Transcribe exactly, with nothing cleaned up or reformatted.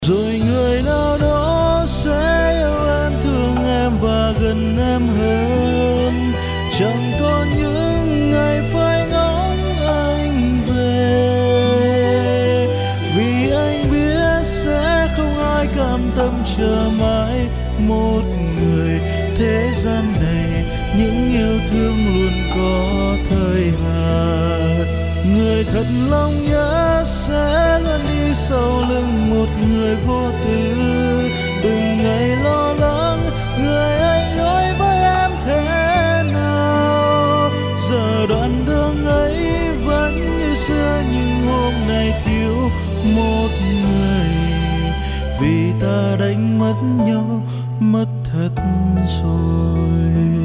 Rồi người nào đó sẽ yêu em, thương em và gần em hơn. Chẳng còn những ngày phai ngóng anh về, vì anh biết sẽ không ai cam tâm chờ mãi một người. Thế gian này những yêu thương luôn có thời hạn. Người thật lòng nhớ sẽ luôn đi sau lưng một người vô tư. Từng ngày lo lắng người anh đối với em thế nào. Giờ đoạn đường ấy vẫn như xưa, nhưng hôm nay thiếu một người. Vì ta đánh mất nhau, mất thật rồi.